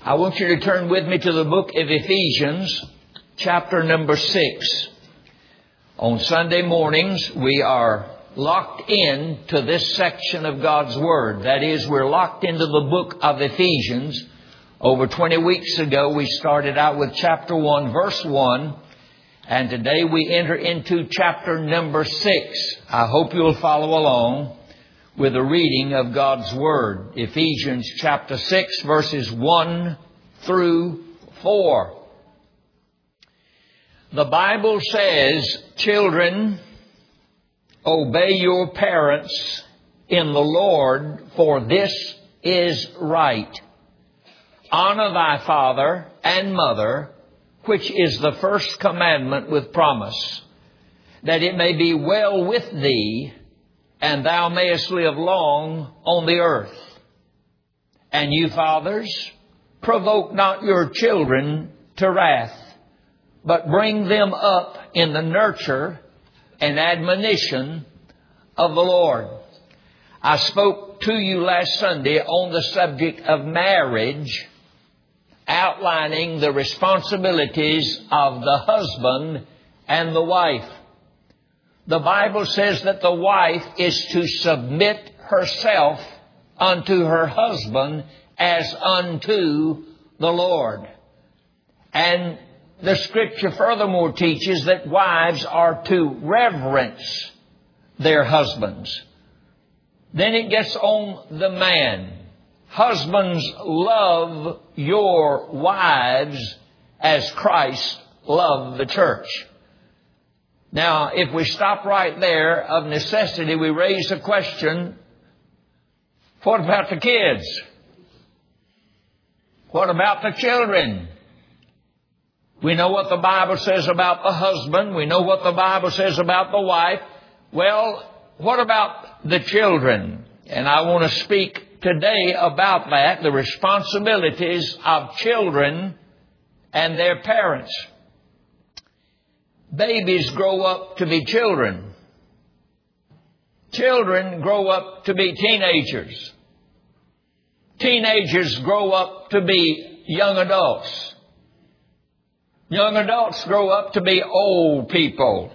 I want you to turn with me to the book of Ephesians, chapter number 6. On Sunday mornings, we are locked in to this section of God's Word. That is, we're locked into the book of Ephesians. Over 20 weeks ago, we started out with chapter 1, verse 1. And today we enter into chapter number 6. I hope you'll follow along with the reading of God's Word. Ephesians chapter 6, verses 1 through 4. The Bible says, "Children, obey your parents in the Lord, for this is right. Honor thy father and mother, which is the first commandment with promise, that it may be well with thee, and thou mayest live long on the earth. And you fathers, provoke not your children to wrath, but bring them up in the nurture and admonition of the Lord." I spoke to you last Sunday on the subject of marriage, outlining the responsibilities of the husband and the wife. The Bible says that the wife is to submit herself unto her husband as unto the Lord. And the Scripture furthermore teaches that wives are to reverence their husbands. Then it gets on the man. Husbands, love your wives as Christ loved the church. Now, if we stop right there, of necessity, we raise the question, what about the kids? What about the children? We know what the Bible says about the husband. We know what the Bible says about the wife. Well, what about the children? And I want to speak today about that, the responsibilities of children and their parents. Babies grow up to be children. Children grow up to be teenagers. Teenagers grow up to be young adults. Young adults grow up to be old people.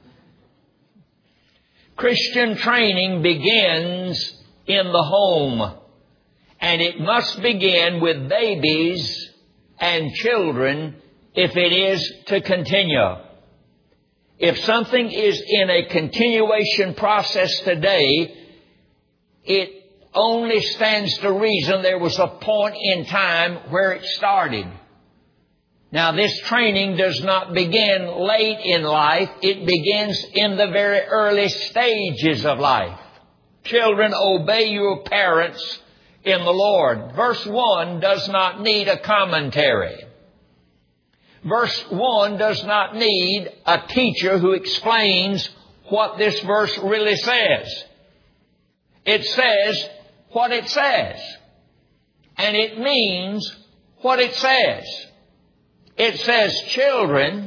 Christian training begins in the home, and it must begin with babies and children if it is to continue. If something is in a continuation process today, it only stands to reason there was a point in time where it started. Now, this training does not begin late in life. It begins in the very early stages of life. Children, obey your parents in the Lord. Verse 1 does not need a commentary. Verse 1 does not need a teacher who explains what this verse really says. It says what it says. And it means what it says. It says, "Children,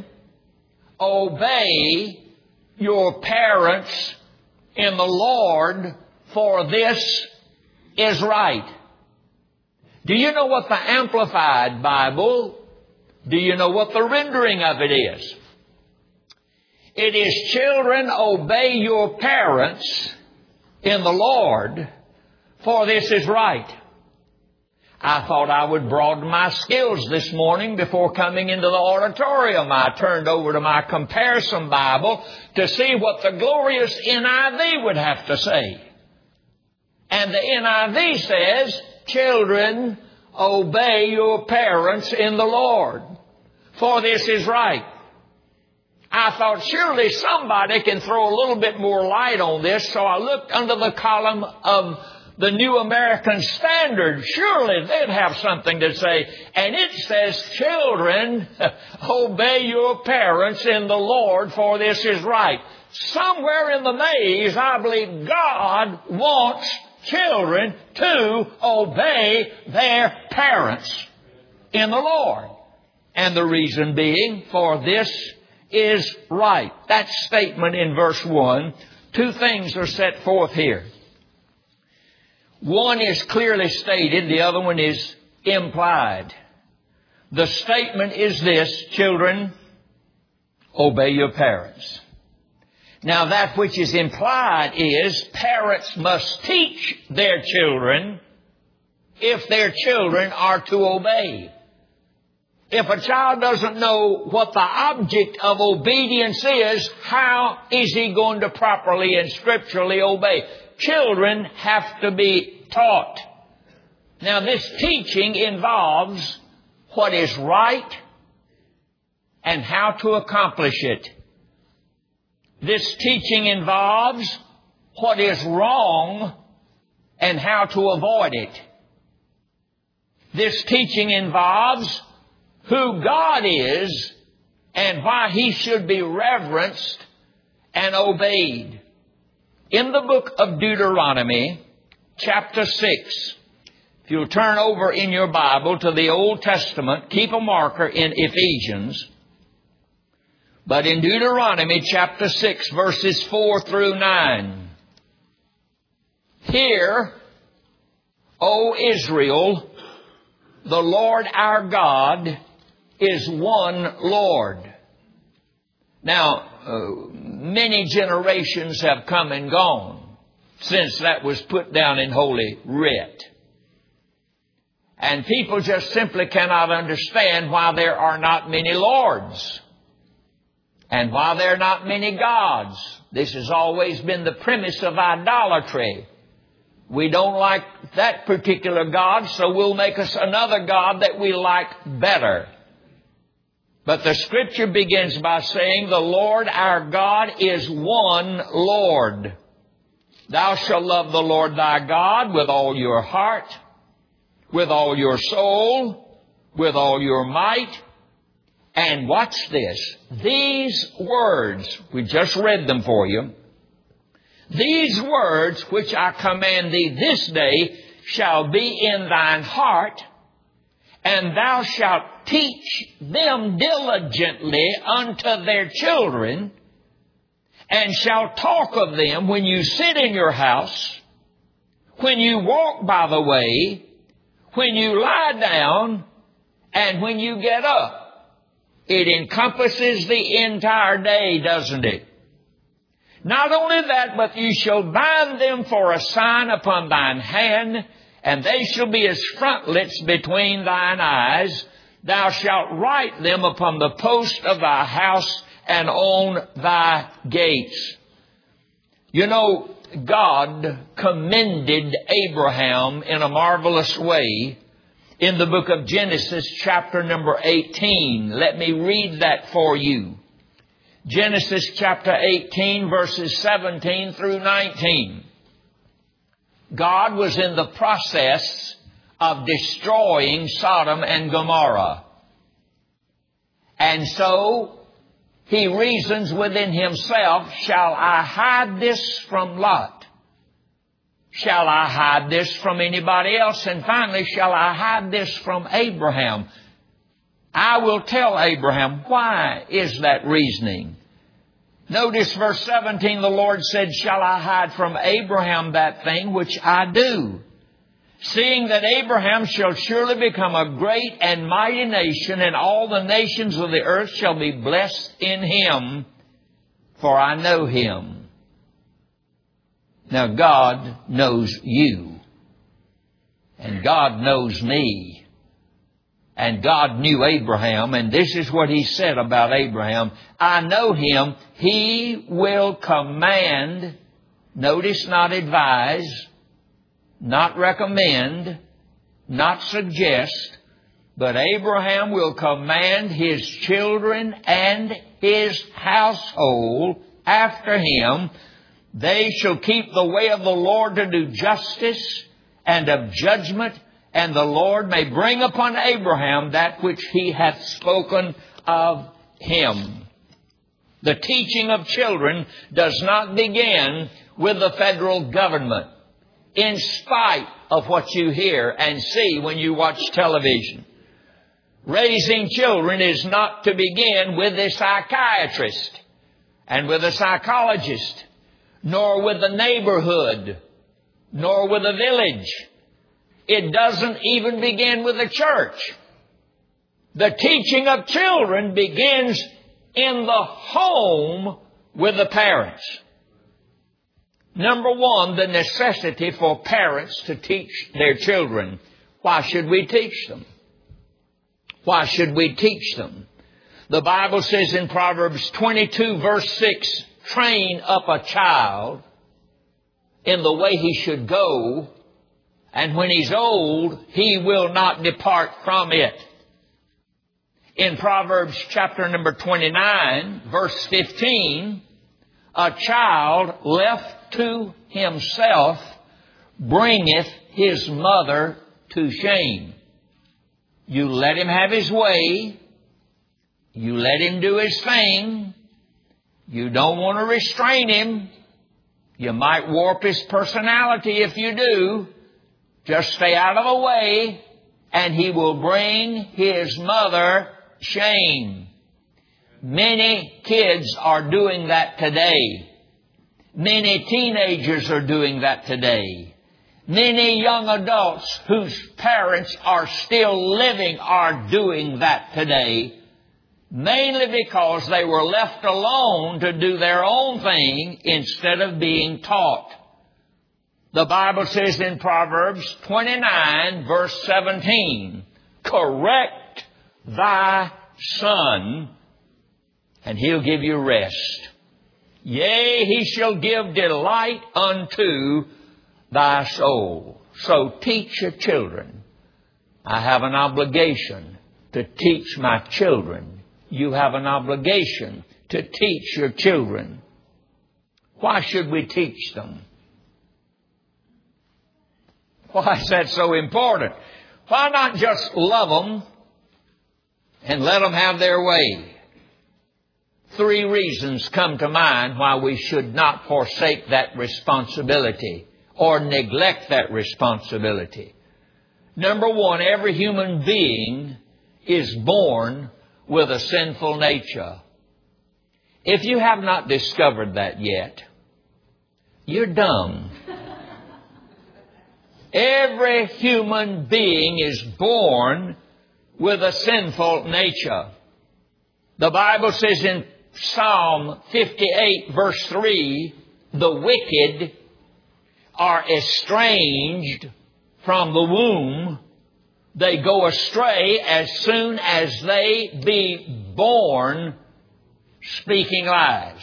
obey your parents in the Lord, for this is right." Do you know what the Amplified Bible, do you know what the rendering of it is? It is, "Children, obey your parents in the Lord, for this is right." I thought I would broaden my skills this morning before coming into the auditorium. I turned over to my comparison Bible to see what the glorious NIV would have to say. And the NIV says, "Children, obey your parents in the Lord, for this is right." I thought surely somebody can throw a little bit more light on this, so I looked under the column of the New American Standard. Surely they'd have something to say. And it says, "Children, obey your parents in the Lord, for this is right." Somewhere in the maze, I believe God wants children to obey their parents in the Lord. And the reason being, "For this is right." That statement in verse 1, two things are set forth here. One is clearly stated, the other one is implied. The statement is this: children, obey your parents. Now, that which is implied is parents must teach their children if their children are to obey. If a child doesn't know what the object of obedience is, how is he going to properly and scripturally obey? Children have to be taught. Now, this teaching involves what is right and how to accomplish it. This teaching involves what is wrong and how to avoid it. This teaching involves who God is and why He should be reverenced and obeyed. In the book of Deuteronomy, chapter 6, if you'll turn over in your Bible to the Old Testament, keep a marker in Ephesians. But in Deuteronomy chapter 6, verses 4 through 9, Hear, O Israel, the Lord our God is one Lord. Now, many generations have come and gone since that was put down in Holy Writ. And people just simply cannot understand why there are not many lords and why there are not many gods. This has always been the premise of idolatry. We don't like that particular God, so we'll make us another God that we like better. But the Scripture begins by saying, the Lord our God is one Lord. Thou shalt love the Lord thy God with all your heart, with all your soul, with all your might. And watch this. These words, we just read them for you. These words which I command thee this day shall be in thine heart, and thou shalt teach them diligently unto their children, and shalt talk of them when you sit in your house, when you walk by the way, when you lie down, and when you get up. It encompasses the entire day, doesn't it? Not only that, but you shall bind them for a sign upon thine hand, and they shall be as frontlets between thine eyes. Thou shalt write them upon the post of thy house and on thy gates. You know, God commended Abraham in a marvelous way in the book of Genesis, chapter number 18. Let me read that for you. Genesis chapter 18, verses 17 through 19. God was in the process of destroying Sodom and Gomorrah. And so he reasons within himself, shall I hide this from Lot? Shall I hide this from anybody else? And finally, shall I hide this from Abraham? I will tell Abraham. Why is that reasoning? Notice verse 17, the Lord said, shall I hide from Abraham that thing which I do? Seeing that Abraham shall surely become a great and mighty nation, and all the nations of the earth shall be blessed in him, for I know him. Now God knows you, and God knows me, and God knew Abraham, and this is what He said about Abraham. I know him, he will command, notice not advise, not recommend, not suggest, but Abraham will command his children and his household after him. They shall keep the way of the Lord to do justice and of judgment, and the Lord may bring upon Abraham that which He hath spoken of him. The teaching of children does not begin with the federal government, in spite of what you hear and see when you watch television. Raising children is not to begin with a psychiatrist and with a psychologist, nor with the neighborhood, nor with a village. It doesn't even begin with the church. The teaching of children begins in the home with the parents. Number one, the necessity for parents to teach their children. Why should we teach them? Why should we teach them? The Bible says in Proverbs 22 verse 6, train up a child in the way he should go, and when he's old, he will not depart from it. In Proverbs chapter number 29, verse 15, a child left to himself bringeth his mother to shame. You let him have his way. You let him do his thing. You don't want to restrain him. You might warp his personality if you do. Just stay out of the way, and he will bring his mother shame. Many kids are doing that today. Many teenagers are doing that today. Many young adults whose parents are still living are doing that today. Mainly because they were left alone to do their own thing instead of being taught. The Bible says in Proverbs 29 verse 17, correct thy son, and he'll give you rest. Yea, he shall give delight unto thy soul. So teach your children. I have an obligation to teach my children. You have an obligation to teach your children. Why should we teach them? Why is that so important? Why not just love them and let them have their way? 3 reasons come to mind why we should not forsake that responsibility or neglect that responsibility. Number 1, every human being is born with a sinful nature. If you have not discovered that yet, you're dumb. Every human being is born with a sinful nature. The Bible says in Psalm 58 verse 3, the wicked are estranged from the womb. They go astray as soon as they be born, speaking lies.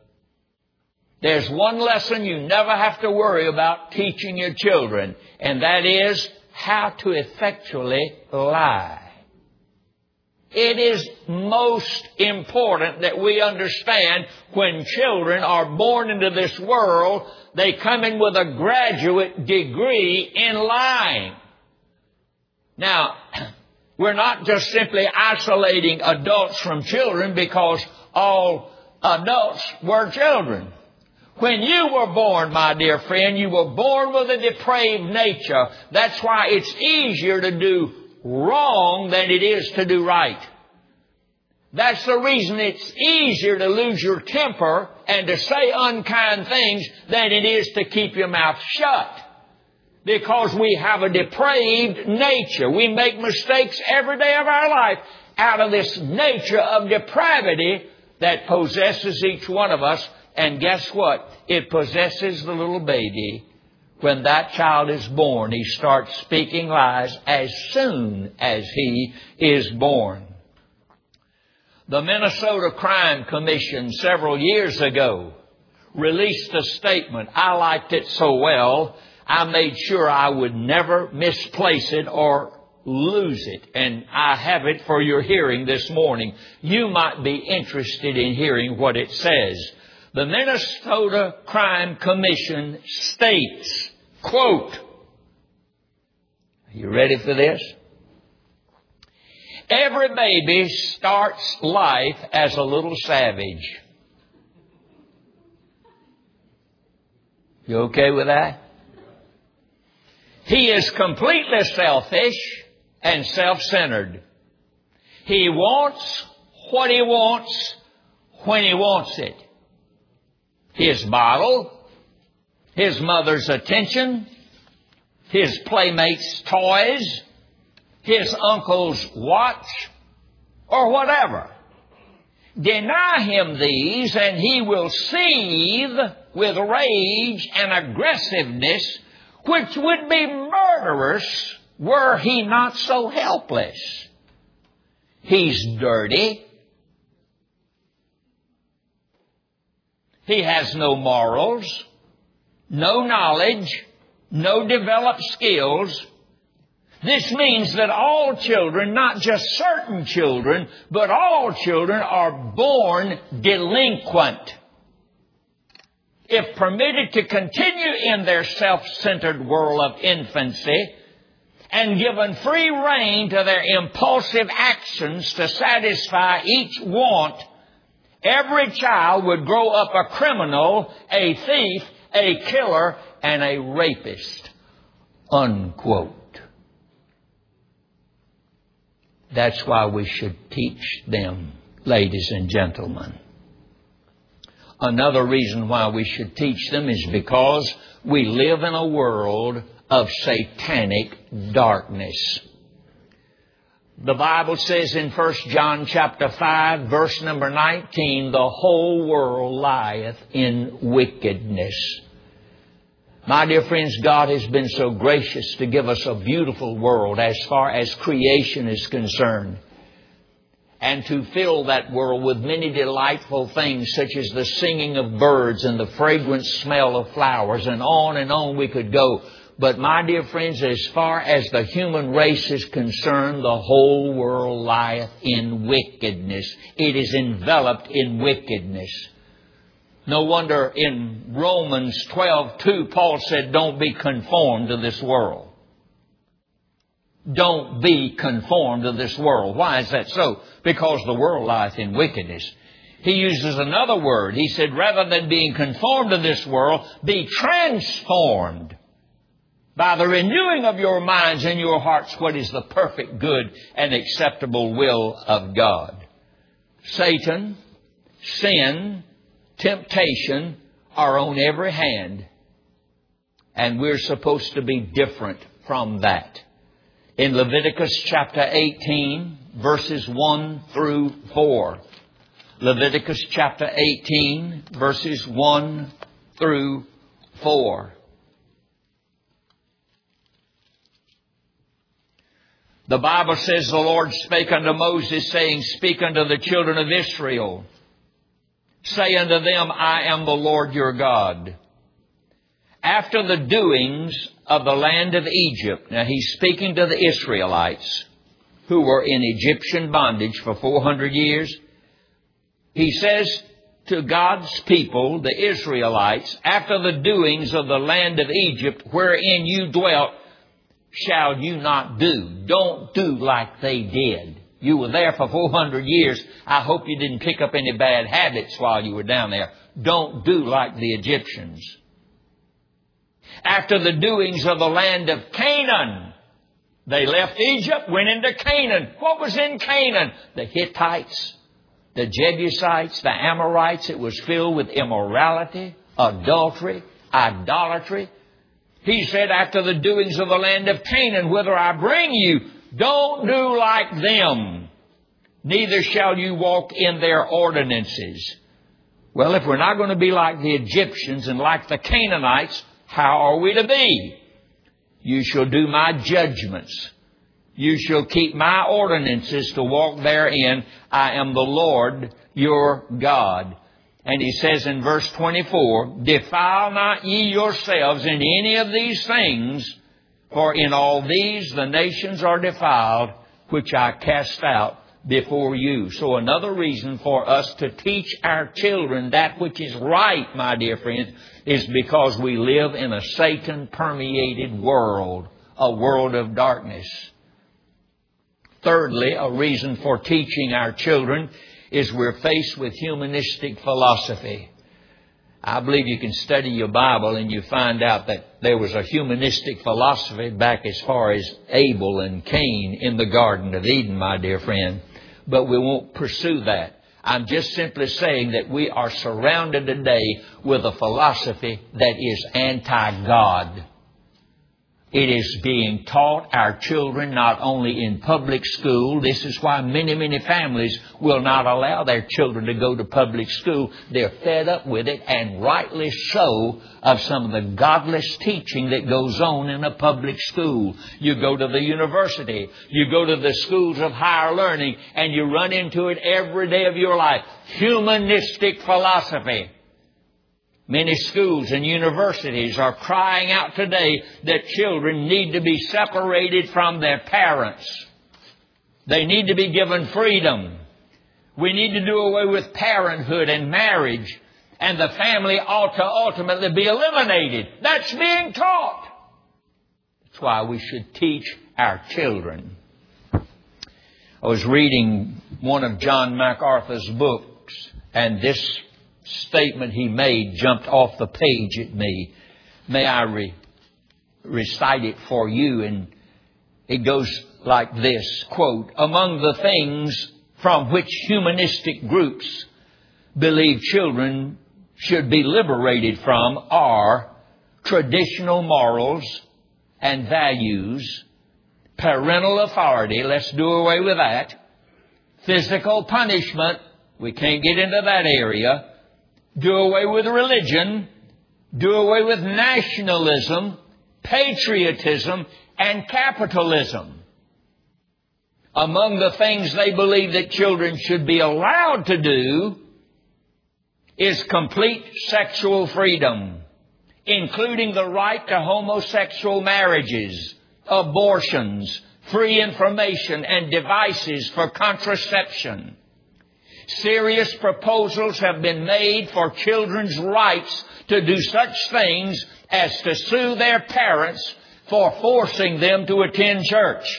There's one lesson you never have to worry about teaching your children, and that is how to effectually lie. It is most important that we understand when children are born into this world, they come in with a graduate degree in lying. Now, we're not just simply isolating adults from children because all adults were children. When you were born, my dear friend, you were born with a depraved nature. That's why it's easier to do wrong than it is to do right. That's the reason it's easier to lose your temper and to say unkind things than it is to keep your mouth shut. Because we have a depraved nature. We make mistakes every day of our life out of this nature of depravity that possesses each one of us. And guess what? It possesses the little baby. When that child is born, he starts speaking lies as soon as he is born. The Minnesota Crime Commission several years ago released a statement. I liked it so well, I made sure I would never misplace it or lose it. And I have it for your hearing this morning. You might be interested in hearing what it says. The Minnesota Crime Commission states, quote, are you ready for this? Every baby starts life as a little savage. You okay with that? He is completely selfish and self-centered. He wants what he wants when he wants it. His bottle, his mother's attention, his playmates' toys, his uncle's watch, or whatever. Deny him these, and he will seethe with rage and aggressiveness, which would be murderous were he not so helpless. He's dirty. He has no morals, no knowledge, no developed skills. This means that all children, not just certain children, but all children are born delinquent. If permitted to continue in their self-centered world of infancy and given free rein to their impulsive actions to satisfy each want, every child would grow up a criminal, a thief, a killer, and a rapist. Unquote. That's why we should teach them, ladies and gentlemen. Another reason why we should teach them is because we live in a world of satanic darkness. The Bible says in 1 John chapter 5, verse number 19, the whole world lieth in wickedness. My dear friends, God has been so gracious to give us a beautiful world as far as creation is concerned, and to fill that world with many delightful things such as the singing of birds and the fragrant smell of flowers, and on we could go. But my dear friends, as far as the human race is concerned, the whole world lieth in wickedness. It is enveloped in wickedness. No wonder in Romans 12:2, Paul said, don't be conformed to this world. Don't be conformed to this world. Why is that so? Because the world lieth in wickedness. He uses another word. He said, rather than being conformed to this world, be transformed by the renewing of your minds and your hearts, what is the perfect, good, and acceptable will of God. Satan, sin, temptation are on every hand, and we're supposed to be different from that. In Leviticus chapter 18, verses 1 through 4. Leviticus chapter 18, verses 1 through 4. The Bible says, the Lord spake unto Moses, saying, speak unto the children of Israel. Say unto them, I am the Lord your God. After the doings of the land of Egypt. Now he's speaking to the Israelites who were in Egyptian bondage for 400 years. He says to God's people, the Israelites, after the doings of the land of Egypt wherein you dwelt, shall you not do. Don't do like they did. You were there for 400 years. I hope you didn't pick up any bad habits while you were down there. Don't do like the Egyptians. After the doings of the land of Canaan, they left Egypt, went into Canaan. What was in Canaan? The Hittites, the Jebusites, the Amorites. It was filled with immorality, adultery, idolatry. He said, after the doings of the land of Canaan, whither I bring you, don't do like them, neither shall you walk in their ordinances. Well, if we're not going to be like the Egyptians and like the Canaanites, how are we to be? You shall do my judgments. You shall keep my ordinances to walk therein. I am the Lord your God. And he says in verse 24, defile not ye yourselves in any of these things, for in all these the nations are defiled, which I cast out before you. So another reason for us to teach our children that which is right, my dear friends, is because we live in a Satan-permeated world, a world of darkness. Thirdly, a reason for teaching our children is we're faced with humanistic philosophy. I believe you can study your Bible and you find out that there was a humanistic philosophy back as far as Abel and Cain in the Garden of Eden, my dear friend. But we won't pursue that. I'm just simply saying that we are surrounded today with a philosophy that is anti-God. It is being taught our children not only in public school. This is why many families will not allow their children to go to public school. They're fed up with it, and rightly so, of some of the godless teaching that goes on in a public school. You go to the university, you go to the schools of higher learning, and you run into it every day of your life. Humanistic philosophy. Many schools and universities are crying out today that children need to be separated from their parents. They need to be given freedom. We need to do away with parenthood and marriage, and the family ought to ultimately be eliminated. That's being taught. That's why we should teach our children. I was reading one of John MacArthur's books, and this statement he made jumped off the page at me. May I recite it for you? And it goes like this, quote, "Among the things from which humanistic groups believe children should be liberated from are traditional morals and values, parental authority," let's do away with that, "physical punishment," we can't get into that area, "do away with religion, do away with nationalism, patriotism, and capitalism." Among the things they believe that children should be allowed to do is complete sexual freedom, including the right to homosexual marriages, abortions, free information, and devices for contraception. Serious proposals have been made for children's rights to do such things as to sue their parents for forcing them to attend church,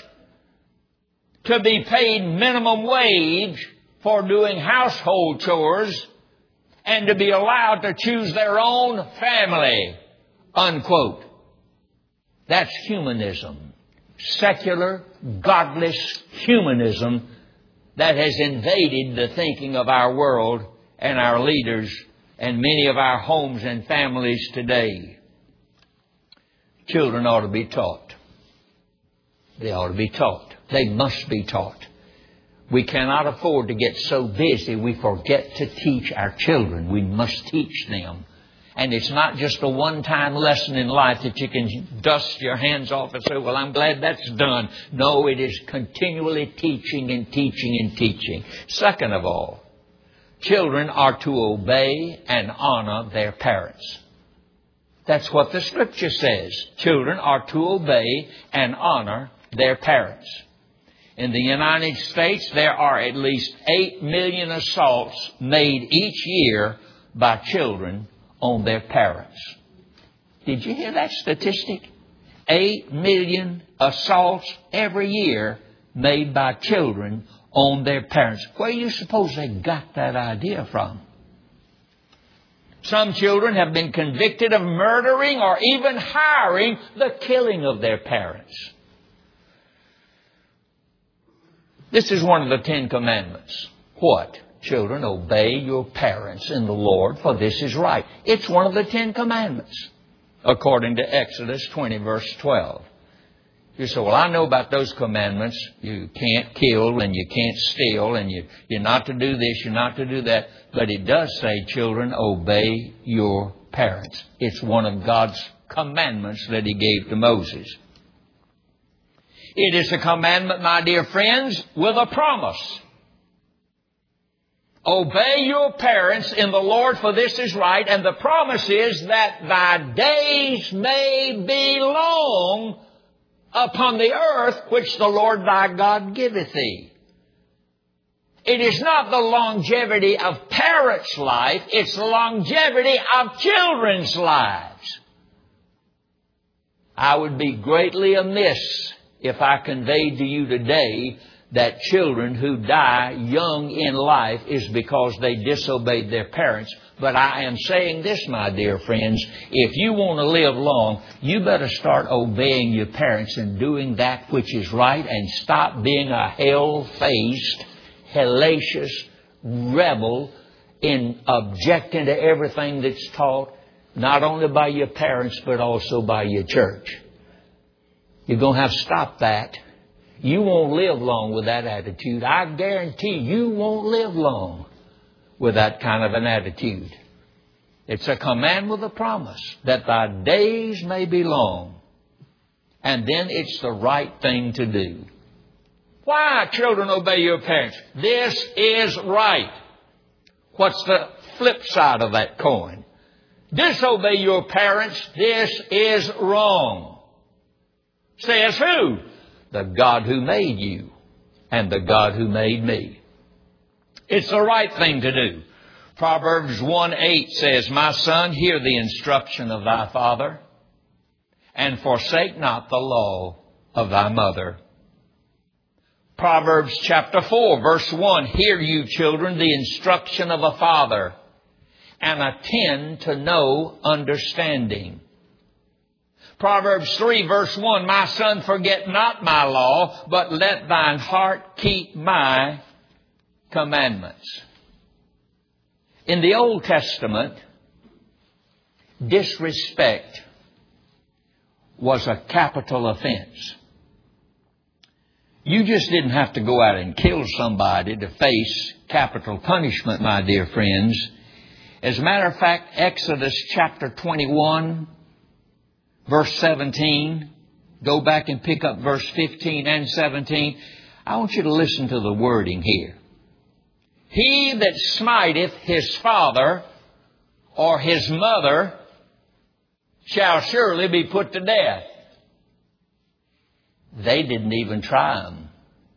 to be paid minimum wage for doing household chores, and to be allowed to choose their own family, unquote. That's humanism. Secular, godless humanism that has invaded the thinking of our world and our leaders and many of our homes and families today. Children ought to be taught. They ought to be taught. They must be taught. We cannot afford to get so busy we forget to teach our children. We must teach them. And it's not just a one-time lesson in life that you can dust your hands off and say, "Well, I'm glad that's done." No, it is continually teaching and teaching and teaching. Second of all, children are to obey and honor their parents. That's what the Scripture says. Children are to obey and honor their parents. In the United States, there are at least 8 million assaults made each year by children on their parents. Did you hear that statistic? 8 million assaults every year made by children on their parents. Where do you suppose they got that idea from? Some children have been convicted of murdering or even hiring the killing of their parents. This is one of the 10 Commandments. What? Children, obey your parents in the Lord, for this is right. It's one of the 10 Commandments, according to Exodus 20, verse 12. You say, "Well, I know about those commandments. You can't kill and you can't steal and you're not to do this, you're not to do that." But it does say, children, obey your parents. It's one of God's commandments that He gave to Moses. It is a commandment, my dear friends, with a promise. Obey your parents in the Lord, for this is right. And the promise is that thy days may be long upon the earth which the Lord thy God giveth thee. It is not the longevity of parents' life, it's the longevity of children's lives. I would be greatly amiss if I conveyed to you today that children who die young in life is because they disobeyed their parents. But I am saying this, my dear friends, if you want to live long, you better start obeying your parents and doing that which is right, and stop being a hell-faced, hellacious rebel in objecting to everything that's taught, not only by your parents, but also by your church. You're going to have to stop that. You won't live long with that attitude. I guarantee you won't live long with that kind of an attitude. It's a command with a promise that thy days may be long. And then it's the right thing to do. Why, children, obey your parents? This is right. What's the flip side of that coin? Disobey your parents. This is wrong. Says who? The God who made you and the God who made me. It's the right thing to do. Proverbs 1:8 says, My son, hear the instruction of thy father, and forsake not the law of thy mother. Proverbs chapter 4, verse 1, Hear you, children, the instruction of a father, and attend to know understanding. Proverbs 3, verse 1, My son, forget not my law, but let thine heart keep my commandments. In the Old Testament, disrespect was a capital offense. You just didn't have to go out and kill somebody to face capital punishment, my dear friends. As a matter of fact, Exodus chapter 21, verse 17, go back and pick up verse 15 and 17. I want you to listen to the wording here. He that smiteth his father or his mother shall surely be put to death. They didn't even try him.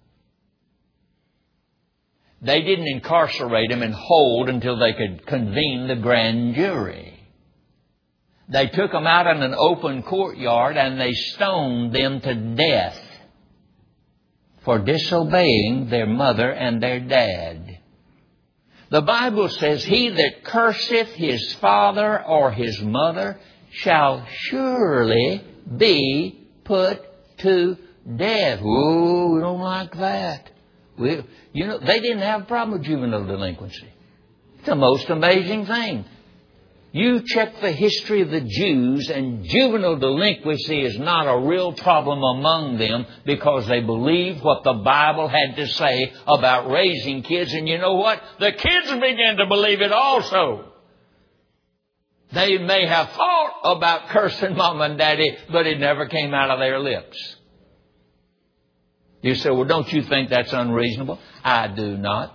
They didn't incarcerate him and hold until they could convene the grand jury. They took them out in an open courtyard and they stoned them to death for disobeying their mother and their dad. The Bible says, He that curseth his father or his mother shall surely be put to death. Oh, we don't like that. They didn't have a problem with juvenile delinquency. It's the most amazing thing. You check the history of the Jews, and juvenile delinquency is not a real problem among them because they believed what the Bible had to say about raising kids. And you know what? The kids began to believe it also. They may have thought about cursing mom and daddy, but it never came out of their lips. You say, well, don't you think that's unreasonable? I do not.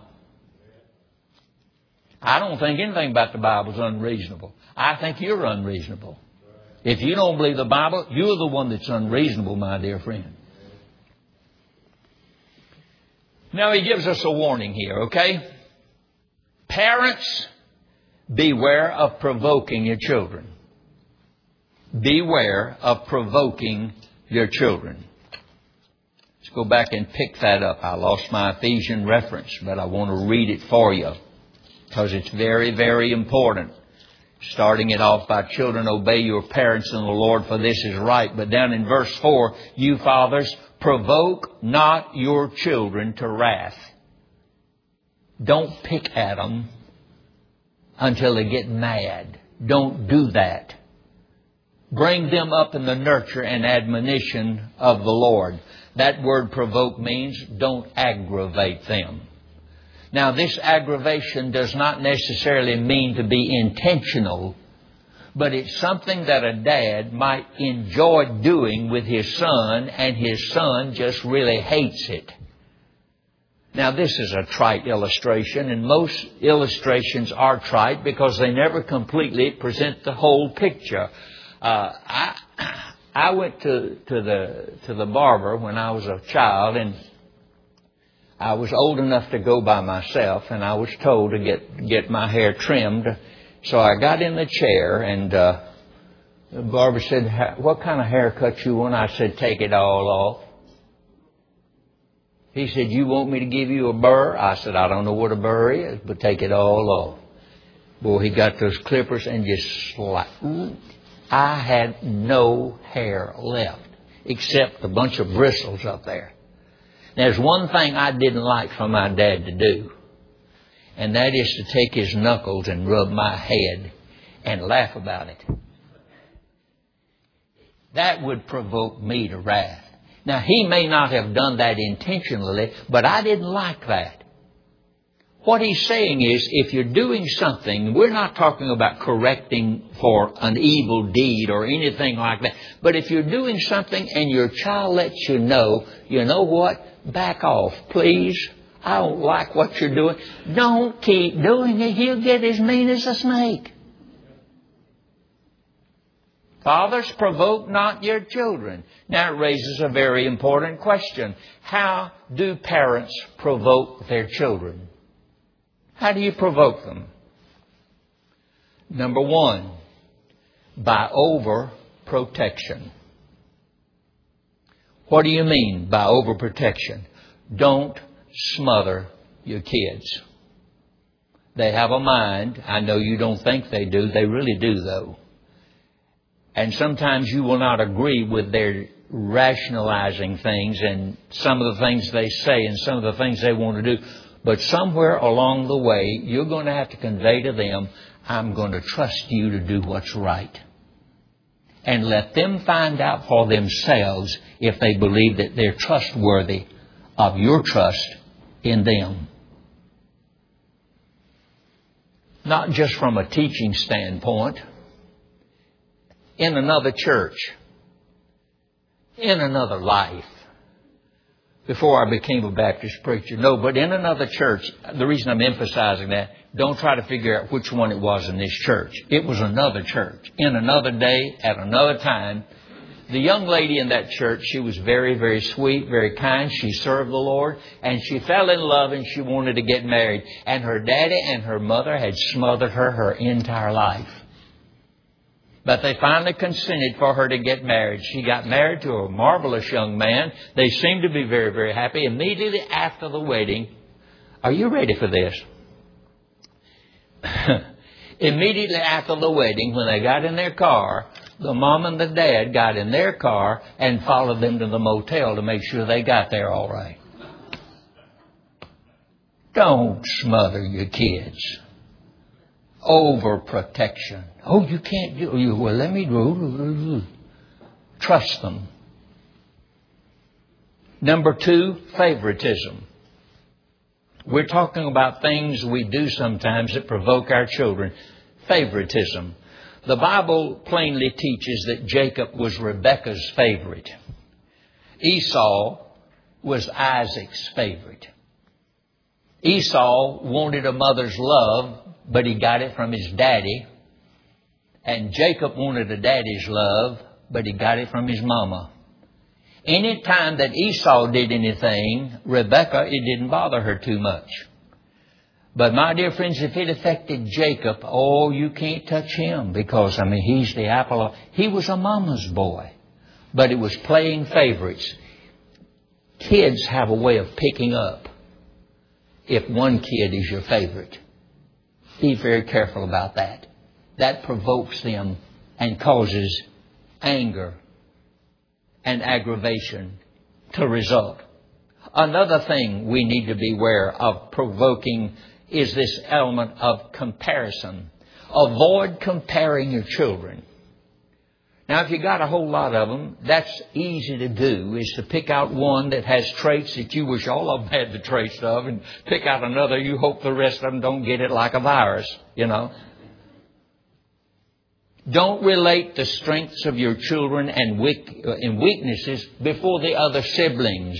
I don't think anything about the Bible is unreasonable. I think you're unreasonable. If you don't believe the Bible, you're the one that's unreasonable, my dear friend. Now he gives us a warning here, okay? Parents, beware of provoking your children. Beware of provoking your children. Let's go back and pick that up. I lost my Ephesian reference, but I want to read it for you because it's very, very important. Starting it off by children, obey your parents in the Lord, for this is right. But down in verse 4, you fathers, provoke not your children to wrath. Don't pick at them until they get mad. Don't do that. Bring them up in the nurture and admonition of the Lord. That word provoke means don't aggravate them. Now, this aggravation does not necessarily mean to be intentional, but it's something that a dad might enjoy doing with his son, and his son just really hates it. Now, this is a trite illustration, and most illustrations are trite because they never completely present the whole picture. I went to the barber when I was a child, and I was old enough to go by myself, and I was told to get my hair trimmed. So I got in the chair, and the barber said, "What kind of haircut you want?" I said, "Take it all off." He said, "You want me to give you a burr?" I said, "I don't know what a burr is, but take it all off." Boy, he got those clippers and just slapped. I had no hair left except a bunch of bristles up there. There's one thing I didn't like for my dad to do, and that is to take his knuckles and rub my head and laugh about it. That would provoke me to wrath. Now, he may not have done that intentionally, but I didn't like that. What he's saying is, if you're doing something, we're not talking about correcting for an evil deed or anything like that. But if you're doing something and your child lets you know what? Back off, please. I don't like what you're doing. Don't keep doing it. He'll get as mean as a snake. Fathers, provoke not your children. Now it raises a very important question. How do parents provoke their children? How do you provoke them? Number one, by overprotection. What do you mean by overprotection? Don't smother your kids. They have a mind. I know you don't think they do. They really do, though. And sometimes you will not agree with their rationalizing things and some of the things they say and some of the things they want to do. But somewhere along the way, you're going to have to convey to them, I'm going to trust you to do what's right. And let them find out for themselves if they believe that they're trustworthy of your trust in them. Not just from a teaching standpoint. In another church. In another life. Before I became a Baptist preacher. No, but in another church. The reason I'm emphasizing that, don't try to figure out which one it was in this church. It was another church. In another day, at another time. The young lady in that church, she was very, very sweet, very kind. She served the Lord. And she fell in love and she wanted to get married. And her daddy and her mother had smothered her entire life. But they finally consented for her to get married. She got married to a marvelous young man. They seemed to be very, very happy. Immediately after the wedding, are you ready for this? Immediately after the wedding, when they got in their car, the mom and the dad got in their car and followed them to the motel to make sure they got there all right. Don't smother your kids. Overprotection. Oh, you can't do it. Well, let me do. Trust them. Number two, favoritism. We're talking about things we do sometimes that provoke our children. Favoritism. The Bible plainly teaches that Jacob was Rebekah's favorite. Esau was Isaac's favorite. Esau wanted a mother's love, but he got it from his daddy. And Jacob wanted a daddy's love, but he got it from his mama. Any time that Esau did anything, Rebekah, it didn't bother her too much. But my dear friends, if it affected Jacob, oh, you can't touch him because, he's the apple of... He was a mama's boy, but it was playing favorites. Kids have a way of picking up if one kid is your favorite. Be very careful about that. That provokes them and causes anger and aggravation to result. Another thing we need to be aware of provoking is this element of comparison. Avoid comparing your children. Now, if you got a whole lot of them, that's easy to do, is to pick out one that has traits that you wish all of them had the traits of, and pick out another you hope the rest of them don't get it like a virus, Don't relate the strengths of your children and weaknesses before the other siblings.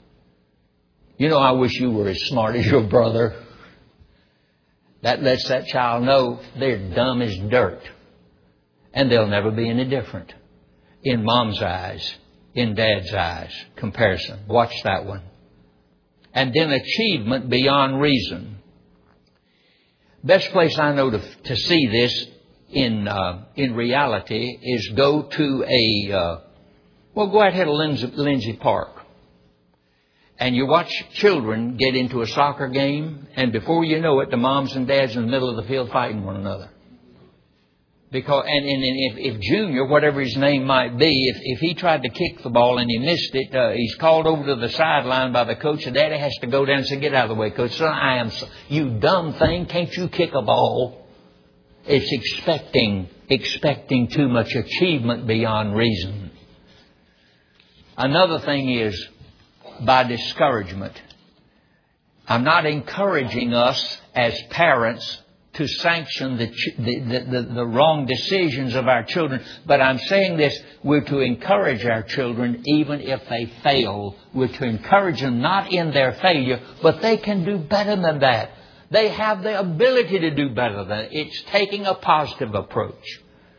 I wish you were as smart as your brother. That lets that child know they're dumb as dirt. And they'll never be any different. In mom's eyes, in dad's eyes, comparison. Watch that one. And then achievement beyond reason. Best place I know to see this in reality is go to go ahead to Lindsay Park. And you watch children get into a soccer game, and before you know it, the moms and dads in the middle of the field fighting one another. Because if Junior, whatever his name might be, if he tried to kick the ball and he missed it, he's called over to the sideline by the coach. The daddy has to go down and say, "Get out of the way, coach." Son, you dumb thing, can't you kick a ball? It's expecting too much achievement beyond reason. Another thing is by discouragement. I'm not encouraging us as parents to sanction the wrong decisions of our children, but I'm saying this, we're to encourage our children even if they fail. We're to encourage them not in their failure, but they can do better than that. They have the ability to do better than that. It's taking a positive approach.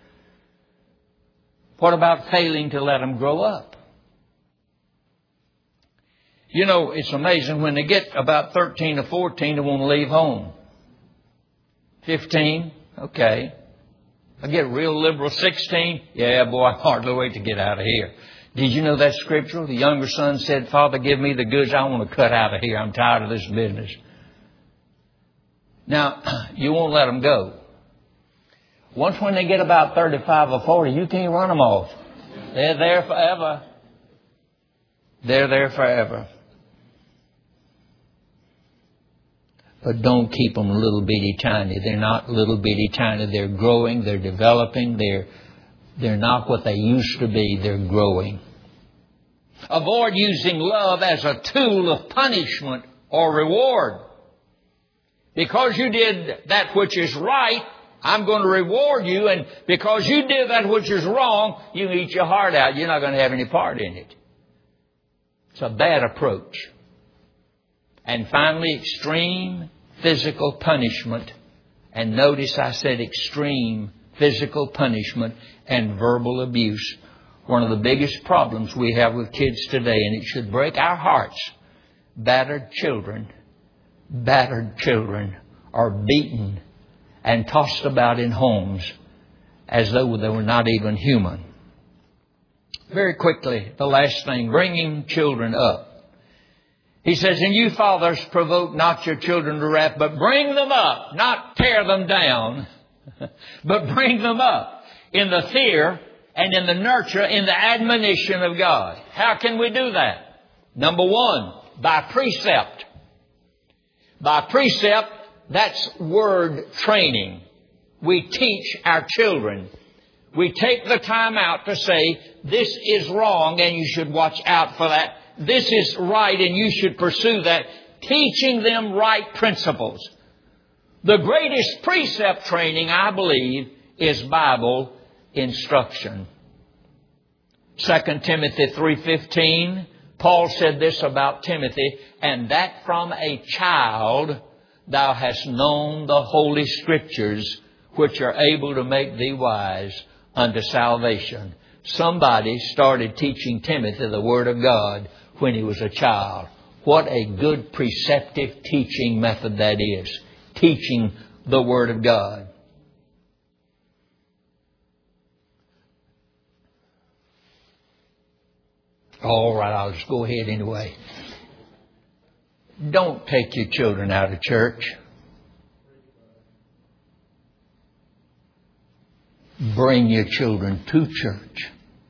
What about failing to let them grow up? You know, it's amazing when they get about 13 or 14, they want to leave home. 15, okay. I get real liberal, 16, yeah, boy, I hardly wait to get out of here. Did you know that's scriptural? The younger son said, Father, give me the goods. I want to cut out of here. I'm tired of this business. Now, you won't let them go. Once when they get about 35 or 40, you can't run them off. They're there forever. They're there forever. But don't keep them little bitty tiny. They're not little bitty tiny. They're growing. They're developing. They're not what they used to be. They're growing. Avoid using love as a tool of punishment or reward. Because you did that which is right, I'm going to reward you. And because you did that which is wrong, you eat your heart out. You're not going to have any part in it. It's a bad approach. And finally, extreme physical punishment. And notice I said extreme physical punishment and verbal abuse. One of the biggest problems we have with kids today, and it should break our hearts. Battered children are beaten and tossed about in homes as though they were not even human. Very quickly, the last thing, bringing children up. He says, and you fathers provoke not your children to wrath, but bring them up, not tear them down, but bring them up in the fear and in the nurture, in the admonition of God. How can we do that? Number one, by precept. By precept, that's word training. We teach our children. We take the time out to say, this is wrong and you should watch out for that. This is right and you should pursue that. Teaching them right principles. The greatest precept training, I believe, is Bible instruction. 2 Timothy 3:15, Paul said this about Timothy, and that from a child thou hast known the holy scriptures, which are able to make thee wise unto salvation. Somebody started teaching Timothy the Word of God when he was a child. What a good preceptive teaching method that is. Teaching the Word of God. All right, I'll just go ahead anyway. Don't take your children out of church. Bring your children to church.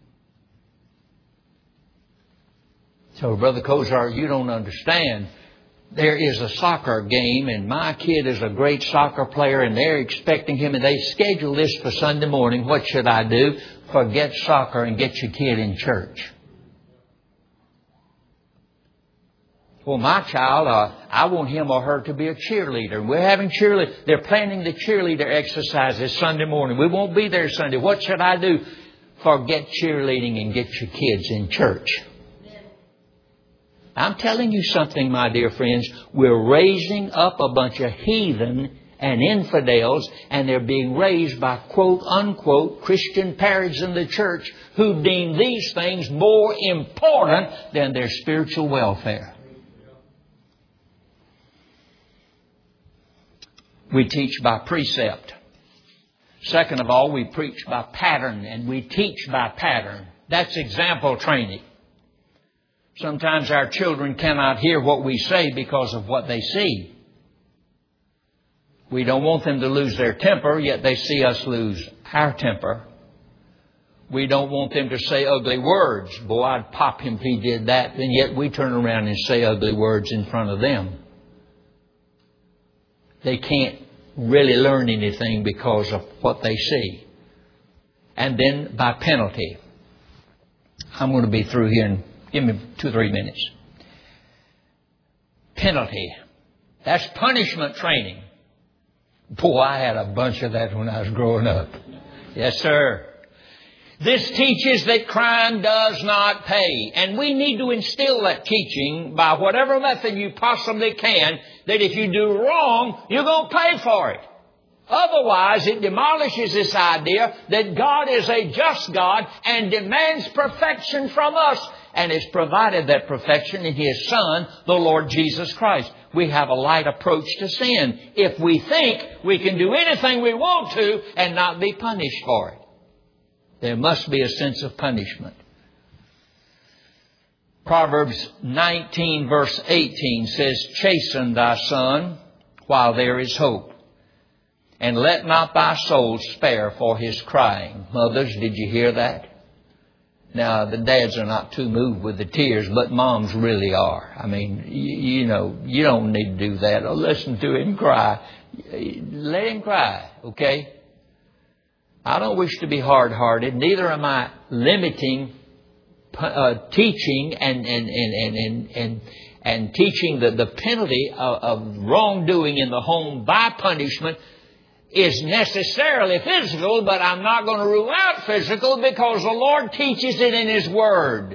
So, Brother Kozar, you don't understand. There is a soccer game, and my kid is a great soccer player, and they're expecting him, and they schedule this for Sunday morning. What should I do? Forget soccer and get your kid in church. Well, my child, I want him or her to be a cheerleader. We're having cheerleader. They're planning the cheerleader exercises Sunday morning. We won't be there Sunday. What should I do? Forget cheerleading and get your kids in church. I'm telling you something, my dear friends. We're raising up a bunch of heathen and infidels, and they're being raised by quote unquote Christian parents in the church who deem these things more important than their spiritual welfare. We teach by precept. Second of all, we preach by pattern, and we teach by pattern. That's example training. Sometimes our children cannot hear what we say because of what they see. We don't want them to lose their temper, yet they see us lose our temper. We don't want them to say ugly words. Boy, I'd pop him if he did that. And yet we turn around and say ugly words in front of them. They can't really learn anything because of what they see. And then by penalty. I'm going to be through here in Give me 2 or 3 minutes. Penalty. That's punishment training. Boy, I had a bunch of that when I was growing up. Yes, sir. This teaches that crime does not pay. And we need to instill that teaching by whatever method you possibly can, that if you do wrong, you're going to pay for it. Otherwise, it demolishes this idea that God is a just God and demands perfection from us, and has provided that perfection in His Son, the Lord Jesus Christ. We have a light approach to sin if we think we can do anything we want to and not be punished for it. There must be a sense of punishment. Proverbs 19 verse 18 says, "Chasten thy son while there is hope, and let not thy soul spare for his crying." Mothers, did you hear that? Now, the dads are not too moved with the tears, but moms really are. I mean, you know, you don't need to do that. Or listen to him cry. Let him cry, okay? I don't wish to be hard-hearted. Neither am I limiting teaching and teaching the penalty of wrongdoing in the home by punishment is necessarily physical, but I'm not going to rule out physical because the Lord teaches it in His Word.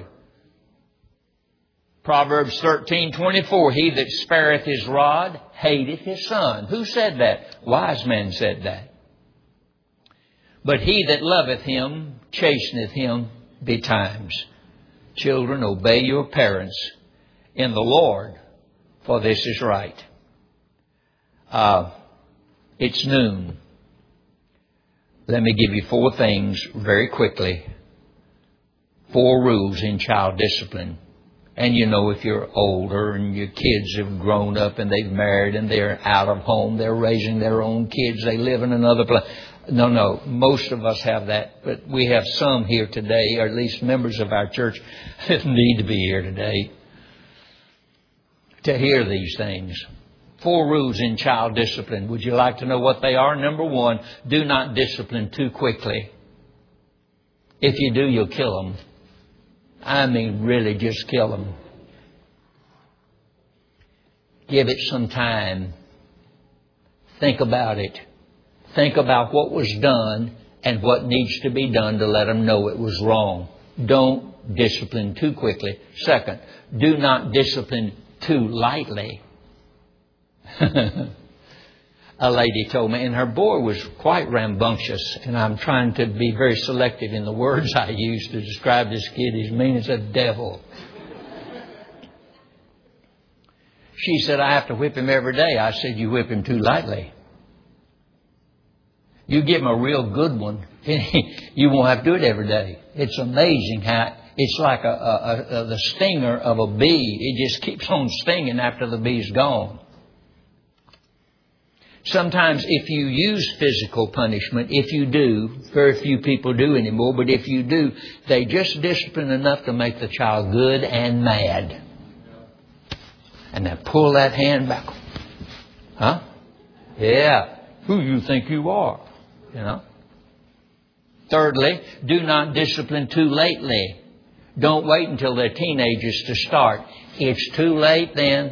Proverbs 13:24, "He that spareth his rod hateth his son." Who said that? Wise men said that. "But he that loveth him chasteneth him betimes." Children, obey your parents in the Lord, for this is right. It's noon. Let me give you 4 things very quickly. 4 rules in child discipline. And you know, if you're older and your kids have grown up and they've married and they're out of home, they're raising their own kids, they live in another place. No, most of us have that. But we have some here today, or at least members of our church that need to be here today to hear these things. 4 rules in child discipline. Would you like to know what they are? Number 1, do not discipline too quickly. If you do, you'll kill them. I mean, really just kill them. Give it some time. Think about it. Think about what was done and what needs to be done to let them know it was wrong. Don't discipline too quickly. Second, do not discipline too lightly. A lady told me, and her boy was quite rambunctious, and I'm trying to be very selective in the words I use to describe this kid. He's mean as a devil. She said, "I have to whip him every day." I said, "You whip him too lightly. You give him a real good one, you won't have to do it every day." It's amazing how it's like the stinger of a bee. It just keeps on stinging after the bee's gone. Sometimes if you use physical punishment, if you do, very few people do anymore, but if you do, they just discipline enough to make the child good and mad. And they pull that hand back. Huh? Yeah. Who you think you are? You know. Thirdly, do not discipline too lately. Don't wait until they're teenagers to start. It's too late then.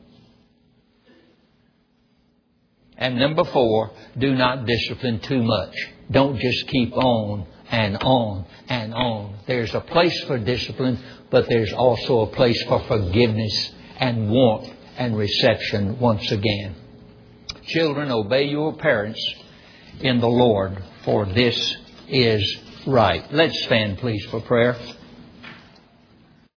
And number 4, do not discipline too much. Don't just keep on and on and on. There's a place for discipline, but there's also a place for forgiveness and warmth and reception once again. Children, obey your parents in the Lord, for this is right. Let's stand, please, for prayer.